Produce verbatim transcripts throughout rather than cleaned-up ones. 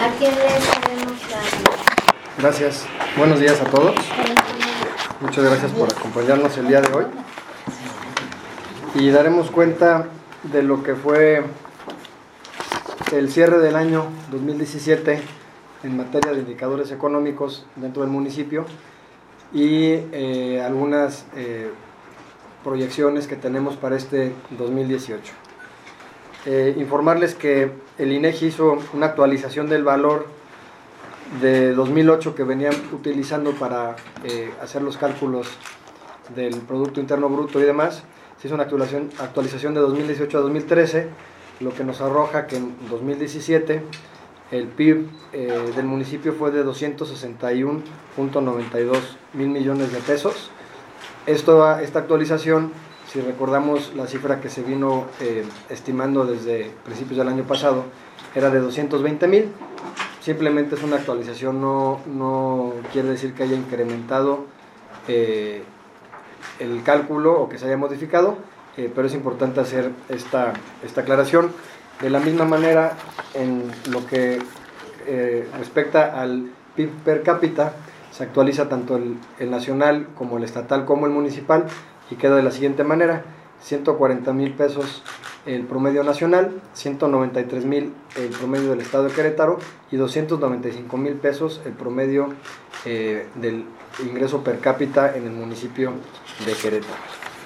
¿A quién le estaremos dando? Gracias. Buenos días a todos. Muchas gracias por acompañarnos el día de hoy. Y daremos cuenta de lo que fue el cierre del año dos mil diecisiete en materia de indicadores económicos dentro del municipio y eh, algunas eh, proyecciones que tenemos para este dos mil dieciocho. Eh, informarles que el INEGI hizo una actualización del valor de dos mil ocho que venían utilizando para eh, hacer los cálculos del Producto Interno Bruto y demás. Se hizo una actualización, actualización de dos mil dieciocho a dos mil trece, lo que nos arroja que en dos mil diecisiete el P I B eh, del municipio fue de doscientos sesenta y uno punto noventa y dos mil millones de pesos. Esto, esta actualización, si recordamos la cifra que se vino eh, estimando desde principios del año pasado, era de doscientos veinte mil. Simplemente es una actualización, no, no quiere decir que haya incrementado eh, el cálculo o que se haya modificado, eh, pero es importante hacer esta, esta aclaración. De la misma manera, en lo que eh, respecta al P I B per cápita, se actualiza tanto el, el nacional como el estatal como el municipal y queda de la siguiente manera: ciento cuarenta mil pesos el promedio nacional, ciento noventa y tres mil el promedio del estado de Querétaro y doscientos noventa y cinco mil pesos el promedio eh, del ingreso per cápita en el municipio de Querétaro.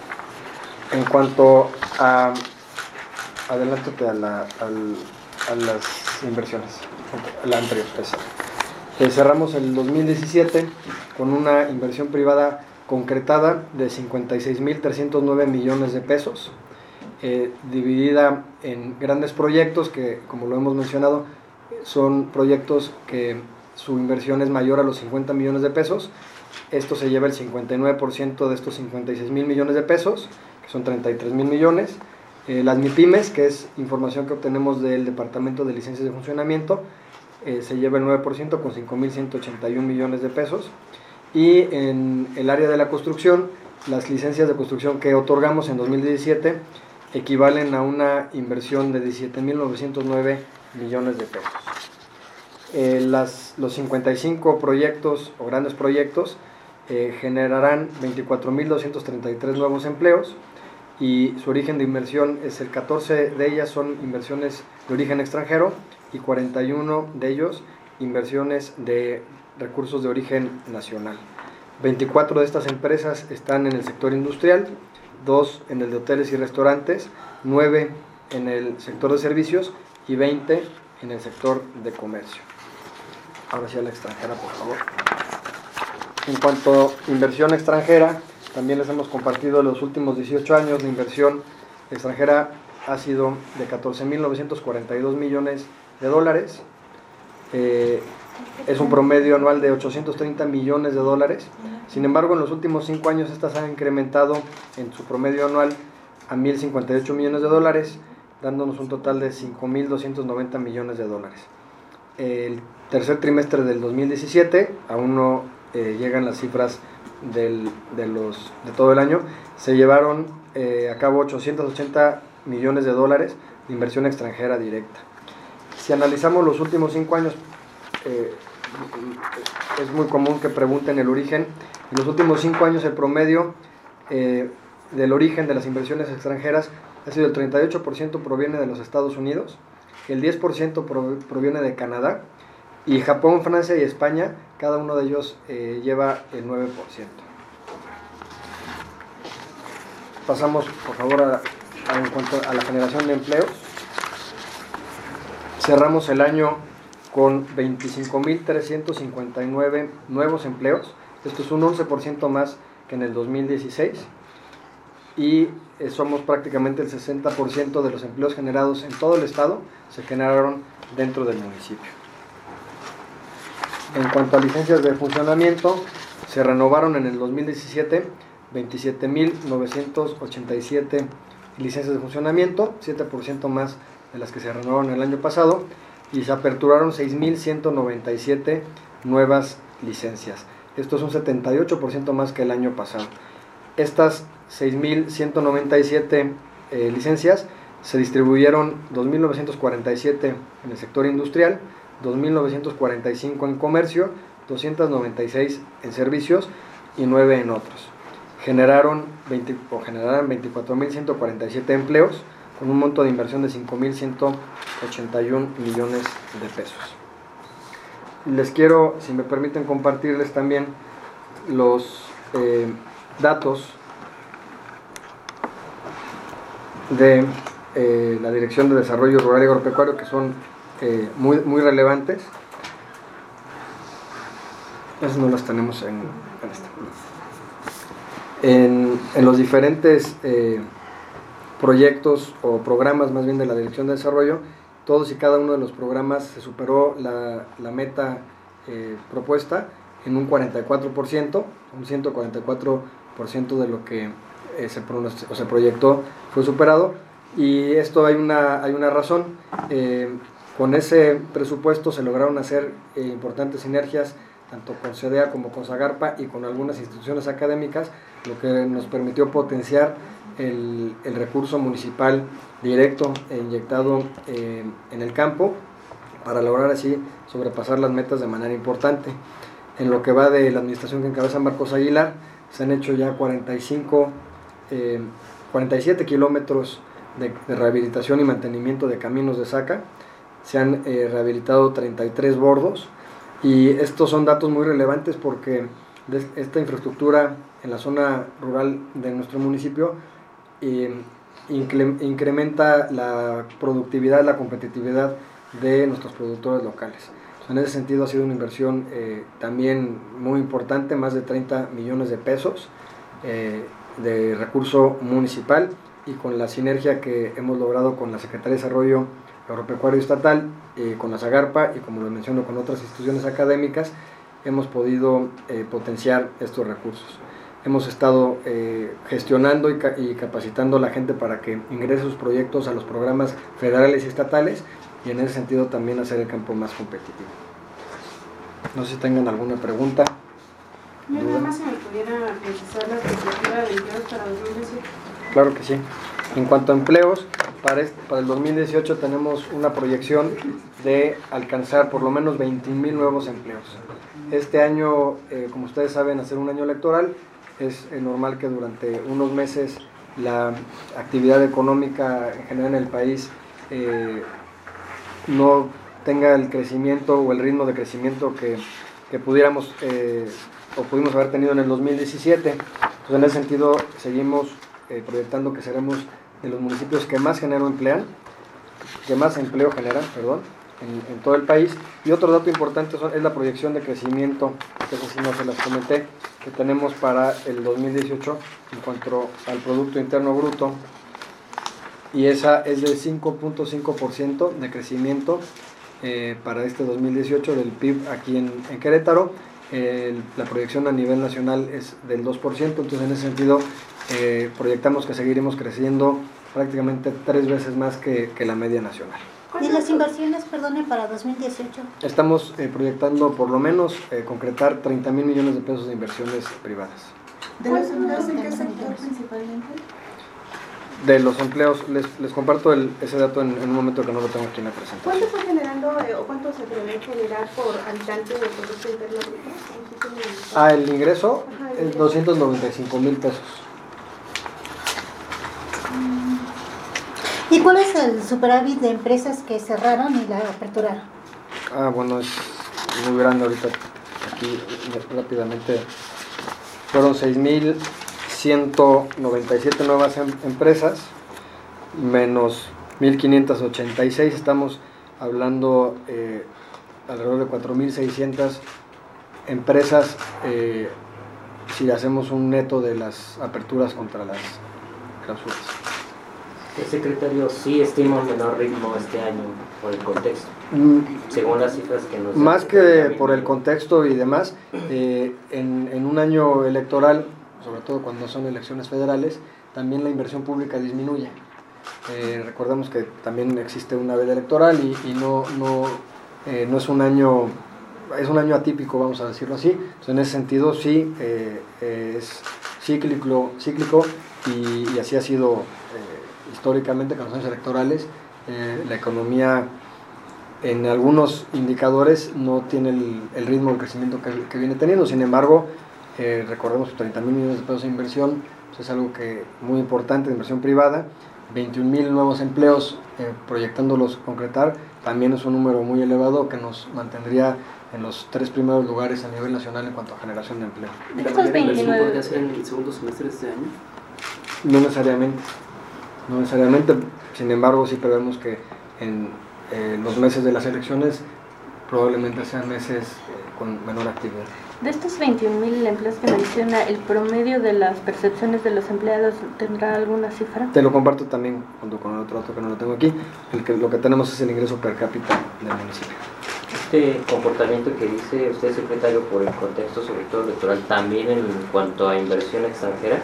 En cuanto a... Adelántate a, la, al, a las inversiones, la anterior. Eh, cerramos el dos mil diecisiete con una inversión privada concretada de cincuenta y seis mil trescientos nueve millones de pesos, eh, dividida en grandes proyectos que, como lo hemos mencionado, son proyectos que su inversión es mayor a los cincuenta millones de pesos. Esto se lleva el cincuenta y nueve por ciento de estos cincuenta y seis mil millones de pesos, que son treinta y tres mil millones. Eh, las MIPYMES, que es información que obtenemos del Departamento de Licencias de Funcionamiento, eh, se lleva el nueve por ciento con cinco mil ciento ochenta y uno millones de pesos. Y en el área de la construcción, las licencias de construcción que otorgamos en dos mil diecisiete equivalen a una inversión de diecisiete mil novecientos nueve millones de pesos. Eh, las, los cincuenta y cinco proyectos o grandes proyectos eh, generarán veinticuatro mil doscientos treinta y tres nuevos empleos, y su origen de inversión es el catorce de ellas son inversiones de origen extranjero y cuarenta y uno de ellos inversiones de recursos de origen nacional. veinticuatro de estas empresas están en el sector industrial, dos en el de hoteles y restaurantes, nueve en el sector de servicios y veinte en el sector de comercio. Ahora sí a la extranjera, por favor. En cuanto a inversión extranjera, también les hemos compartido los últimos dieciocho años. La inversión extranjera ha sido de catorce mil novecientos cuarenta y dos millones de dólares. Eh, es un promedio anual de ochocientos treinta millones de dólares. Sin embargo, en los últimos cinco años estas han incrementado en su promedio anual a mil cincuenta y ocho millones de dólares, dándonos un total de cinco mil doscientos noventa millones de dólares. El tercer trimestre del dos mil diecisiete, aún no eh, llegan las cifras Del, de, los, de todo el año, se llevaron eh, a cabo ochocientos ochenta millones de dólares de inversión extranjera directa. Si analizamos los últimos cinco años, eh, es muy común que pregunten el origen. En los últimos cinco años el promedio eh, del origen de las inversiones extranjeras ha sido el treinta y ocho por ciento proviene de los Estados Unidos, el diez por ciento proviene de Canadá, y Japón, Francia y España, cada uno de ellos eh, lleva el nueve por ciento. Pasamos, por favor, a, a, en cuanto a la generación de empleos. Cerramos el año con veinticinco mil trescientos cincuenta y nueve nuevos empleos. Esto es un once por ciento más que en el dos mil dieciséis. Y eh, somos prácticamente el sesenta por ciento de los empleos generados en todo el estado se generaron dentro del municipio. En cuanto a licencias de funcionamiento, se renovaron en el dos mil diecisiete veintisiete mil novecientos ochenta y siete licencias de funcionamiento, siete por ciento más de las que se renovaron el año pasado, y se aperturaron seis mil ciento noventa y siete nuevas licencias. Esto es un setenta y ocho por ciento más que el año pasado. Estas seis mil ciento noventa y siete eh, licencias se distribuyeron dos mil novecientos cuarenta y siete en el sector industrial, dos mil novecientos cuarenta y cinco en comercio, doscientos noventa y seis en servicios y nueve en otros. Generaron veinte, o generarán veinticuatro mil ciento cuarenta y siete empleos con un monto de inversión de cinco mil ciento ochenta y uno millones de pesos. Les quiero, si me permiten, compartirles también los eh, datos de eh, la Dirección de Desarrollo Rural y Agropecuario, que son eh, muy, muy relevantes. Esas no las tenemos en, en, esta. en, en los diferentes eh, proyectos o programas más bien de la Dirección de Desarrollo. Todos y cada uno de los programas se superó la, la meta eh, propuesta en un cuarenta y cuatro por ciento, un ciento cuarenta y cuatro por ciento de lo que eh, se, o se proyectó fue superado, y esto hay una, hay una razón. Eh, con ese presupuesto se lograron hacer eh, importantes sinergias tanto con CEDEA como con SAGARPA y con algunas instituciones académicas, lo que nos permitió potenciar el, el recurso municipal directo e inyectado eh, en el campo, para lograr así sobrepasar las metas de manera importante. En lo que va de la administración que encabeza Marcos Aguilar, se han hecho ya cuarenta y cinco, eh, cuarenta y siete kilómetros de, de rehabilitación y mantenimiento de caminos de saca, se han eh, rehabilitado treinta y tres bordos, y estos son datos muy relevantes porque esta infraestructura en la zona rural de nuestro municipio eh, incrementa la productividad, la competitividad de nuestros productores locales. En ese sentido ha sido una inversión eh, también muy importante, más de treinta millones de pesos eh, de recurso municipal, y con la sinergia que hemos logrado con la Secretaría de Desarrollo Agropecuario Estatal, eh, con la SAGARPA y, como lo menciono, con otras instituciones académicas, hemos podido eh, potenciar estos recursos. Hemos estado eh, gestionando y, ca y capacitando a la gente para que ingrese sus proyectos a los programas federales y estatales, y en ese sentido también hacer el campo más competitivo. No sé si tengan alguna pregunta. Yo nada más si me pudiera precisar la perspectiva de empleos para dos mil dieciocho. Claro que sí. En cuanto a empleos, para, este, para el dos mil dieciocho tenemos una proyección de alcanzar por lo menos veinte mil nuevos empleos. Este año, eh, como ustedes saben, hacer un año electoral, es eh, normal que durante unos meses la actividad económica en general en el país eh, no tenga el crecimiento o el ritmo de crecimiento que, que pudiéramos eh, o pudimos haber tenido en el dos mil diecisiete. Entonces, en ese sentido, seguimos eh, proyectando que seremos de los municipios que más generan empleo, que más empleo generan, perdón, en, en todo el país. Y otro dato importante son, es la proyección de crecimiento, que eso sí no se las comenté, que tenemos para el dos mil dieciocho en cuanto al Producto Interno Bruto, y esa es de cinco punto cinco por ciento de crecimiento eh, para este dos mil dieciocho del P I B aquí en, en Querétaro. Eh, la proyección a nivel nacional es del dos por ciento, entonces en ese sentido eh, proyectamos que seguiremos creciendo prácticamente tres veces más que, que la media nacional. ¿Y las inversiones, perdone, para dos mil dieciocho? Estamos eh, proyectando por lo menos eh, concretar treinta mil millones de pesos de inversiones privadas. ¿De los empleos en qué sector principalmente? De los empleos, les, les comparto el, ese dato en, en un momento que no lo tengo aquí en la presentación. ¿Cuánto fue generando eh, o cuánto se prevé generar por habitante de Producto Interno Bruto? Ah, el ingreso Ajá, el es ingreso. doscientos noventa y cinco mil pesos. ¿Y cuál es el superávit de empresas que cerraron y la aperturaron? Ah, bueno, es muy grande ahorita. Aquí rápidamente fueron seis mil ciento noventa y siete nuevas em empresas, menos mil quinientos ochenta y seis, estamos hablando eh, alrededor de cuatro mil seiscientas empresas, eh, si hacemos un neto de las aperturas contra las clausuras. El secretario sí estima un menor ritmo este año por el contexto, Mm, según las cifras que nos... Más que por el contexto y demás, eh, en, en un año electoral, sobre todo cuando son elecciones federales, también la inversión pública disminuye. Eh, recordemos que también existe una veda electoral y, y no, no, eh, no es un año, es un año atípico, vamos a decirlo así. Entonces, en ese sentido sí eh, eh, es cíclico, cíclico y, y así ha sido eh, históricamente con los años electorales. Eh, la economía en algunos indicadores no tiene el, el ritmo de crecimiento que, que viene teniendo. Sin embargo, eh, recordemos que treinta mil millones de pesos de inversión pues es algo que muy importante de inversión privada, veintiún mil nuevos empleos eh, proyectándolos concretar, también es un número muy elevado que nos mantendría en los tres primeros lugares a nivel nacional en cuanto a generación de empleo. ¿Y la mayor inversión podría ser en el segundo semestre de este año? No necesariamente, no necesariamente, sin embargo sí prevemos que en eh, los meses de las elecciones probablemente sean meses eh, con menor actividad. De estos veintiún mil empleos que menciona, ¿el promedio de las percepciones de los empleados tendrá alguna cifra? Te lo comparto también junto con el otro dato que no lo tengo aquí. El que, lo que tenemos es el ingreso per cápita del municipio. Este comportamiento que dice usted, secretario, por el contexto sobre todo electoral, también en cuanto a inversión extranjera,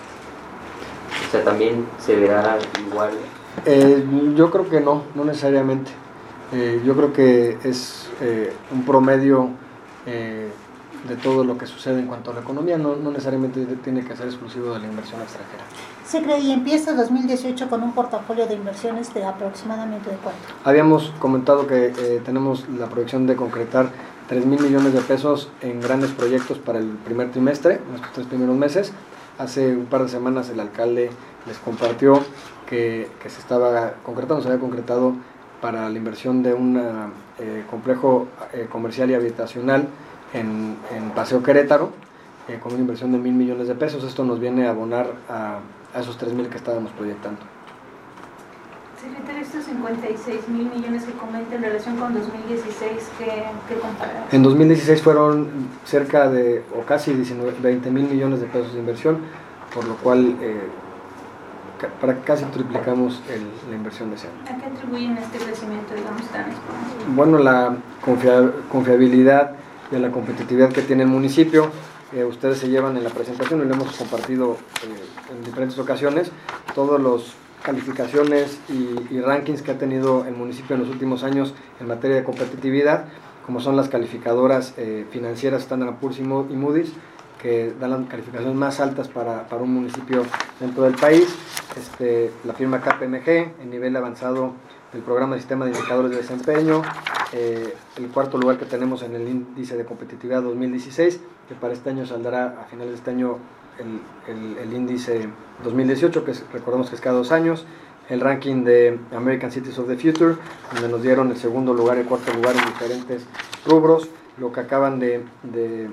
o sea, también se verá igual. Eh, yo creo que no, no necesariamente. Eh, yo creo que es eh, un promedio eh, de todo lo que sucede en cuanto a la economía, no, no necesariamente tiene que ser exclusivo de la inversión extranjera. Se cree y empieza dos mil dieciocho con un portafolio de inversiones de aproximadamente de cuánto. Habíamos comentado que eh, tenemos la proyección de concretar tres mil millones de pesos en grandes proyectos para el primer trimestre, en estos tres primeros meses. Hace un par de semanas el alcalde les compartió que, que se estaba concretando, se había concretado para la inversión de un eh, complejo eh, comercial y habitacional en, en Paseo Querétaro, eh, con una inversión de mil millones de pesos. Esto nos viene a abonar a, a esos tres mil que estábamos proyectando. Secretario, estos cincuenta y seis mil millones que comenta en relación con dos mil dieciséis, ¿qué, qué comparan? En dos mil dieciséis fueron cerca de, o casi veinte mil millones de pesos de inversión, por lo cual eh, ca, para casi triplicamos el, la inversión de ese año. ¿A qué atribuyen este crecimiento, digamos, tan exponencial? Bueno, la confia, confiabilidad y la competitividad que tiene el municipio. Eh, ustedes se llevan en la presentación y lo hemos compartido eh, en diferentes ocasiones, todos los calificaciones y, y rankings que ha tenido el municipio en los últimos años en materia de competitividad, como son las calificadoras eh, financieras Standard and Poor's y Moody's, que dan las calificaciones más altas para, para un municipio dentro del país. Este, la firma K P M G en nivel avanzado del programa de sistema de indicadores de desempeño, eh, el cuarto lugar que tenemos en el índice de competitividad dos mil dieciséis, que para este año saldrá a finales de este año el, el, el índice dos mil dieciocho, que es, recordemos que es cada dos años, el ranking de American Cities of the Future, donde nos dieron el segundo lugar y el cuarto lugar en diferentes rubros, lo que acaban de, de,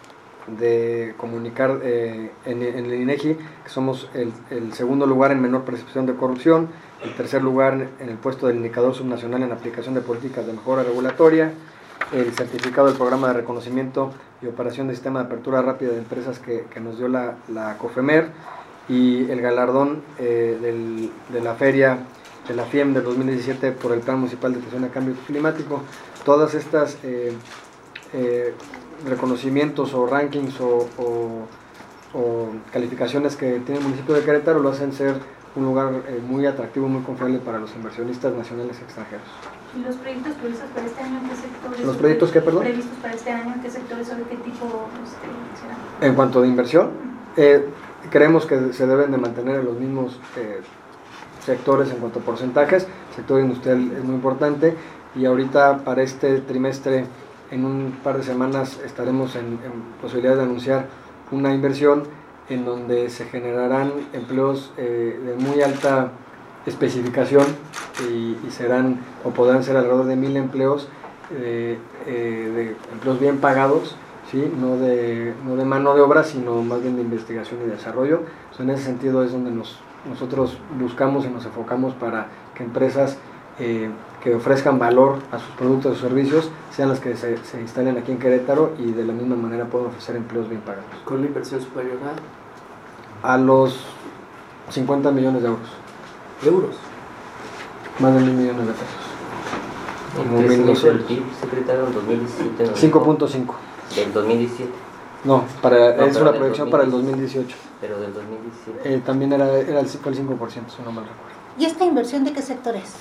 de comunicar eh, en, en el INEGI, que somos el, el segundo lugar en menor percepción de corrupción, el tercer lugar en el puesto del indicador subnacional en aplicación de políticas de mejora regulatoria, el certificado del programa de reconocimiento y operación de sistema de apertura rápida de empresas que, que nos dio la, la COFEMER, y el galardón eh, del, de la feria de la F I E M del dos mil diecisiete por el Plan Municipal de Atención al Cambio Climático. Todas estas eh, eh, reconocimientos o rankings o, o, o calificaciones que tiene el municipio de Querétaro lo hacen ser un lugar eh, muy atractivo, muy confiable para los inversionistas nacionales y extranjeros. ¿Y los proyectos previstos para este año en qué sectores? ¿Los proyectos qué, perdón? ¿Previstos para este año en qué sectores o de qué tipo este, serán? En cuanto de inversión, eh, creemos que se deben de mantener en los mismos eh, sectores en cuanto a porcentajes. El sector industrial es muy importante y ahorita para este trimestre, en un par de semanas, estaremos en, en posibilidad de anunciar una inversión en donde se generarán empleos eh, de muy alta especificación y, y serán o podrán ser alrededor de mil empleos, eh, eh, de empleos bien pagados, ¿sí? no, de, no de mano de obra, sino más bien de investigación y desarrollo. O sea, en ese sentido es donde nos, nosotros buscamos y nos enfocamos para que empresas eh, que ofrezcan valor a sus productos o servicios sean las que se, se instalen aquí en Querétaro y de la misma manera puedan ofrecer empleos bien pagados. ¿Con una inversión superior a? A los cincuenta millones de euros. ¿Euros? Más de mil millones de pesos. ¿El Como crecimiento del P I B, secretario, en dos mil diecisiete? cinco punto cinco. ¿Del dos mil diecisiete? No, para, No, es pero una del proyección dos mil para el dos mil dieciocho. Pero del dos mil diecisiete. Eh, también era, era el, fue el cinco por ciento, si no mal recuerdo. ¿Y esta inversión de qué sector es?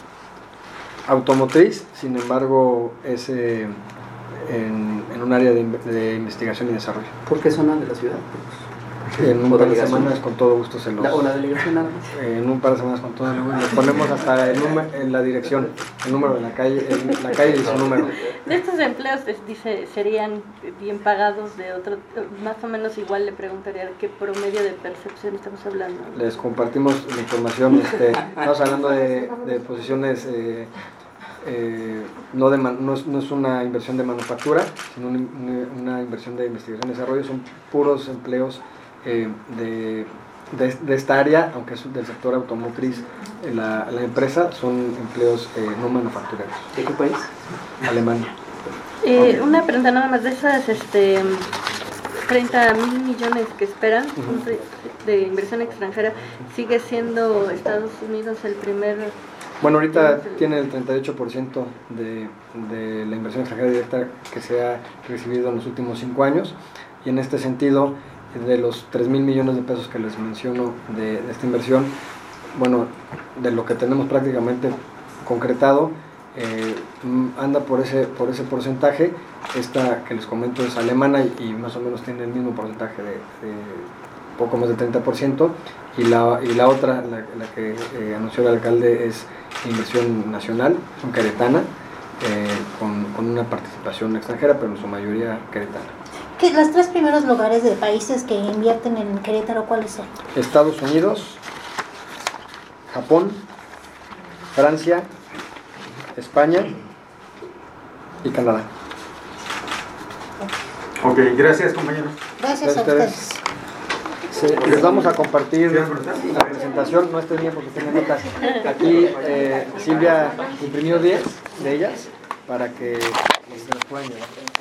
Automotriz, sin embargo, es eh, en, en un área de, de investigación y desarrollo. ¿Por qué zona de la ciudad? En un ¿O par de delegación? semanas con todo gusto se los... La- ¿O la delegación nada más? En un par de semanas con todo gusto les ponemos hasta el número, en la dirección, el número de la calle, el- la calle y su número. De estos empleos, les dice, serían bien pagados de otro, más o menos igual le preguntaría qué promedio de percepción estamos hablando. Les compartimos la información, este, estamos hablando de, de posiciones, eh, eh, no, de man- no, es, no es una inversión de manufactura, sino una, una inversión de investigación y desarrollo, son puros empleos eh, de, de, de esta área, aunque es del sector automotriz, eh, la, la empresa, son empleos eh, no manufactureros. ¿De qué país? Alemania. Eh, una pregunta nada más de esas, este, treinta mil millones que esperan un re- de inversión extranjera, ¿sigue siendo Estados Unidos el primer? Bueno, ahorita tiene el treinta y ocho por ciento de, de la inversión extranjera directa que se ha recibido en los últimos cinco años, y en este sentido, de los tres mil millones de pesos que les menciono de, de esta inversión, bueno, de lo que tenemos prácticamente concretado, eh, anda por ese, por ese porcentaje. Esta que les comento es alemana y, y más o menos tiene el mismo porcentaje de, de poco más del treinta por ciento, y la, y la otra, la, la que eh, anunció el alcalde, es inversión nacional, son queretana, eh, con, con una participación extranjera, pero en su mayoría queretana. ¿Qué, los tres primeros lugares de países que invierten en Querétaro, ¿cuáles son? Estados Unidos, Japón, Francia, España y Canadá. Ok, gracias compañeros. Gracias a Ustedes. ustedes. Sí, les vamos a compartir la presentación, no estén bien porque tienen notas. Aquí eh, Silvia imprimió diez de ellas para que se las puedan llevar.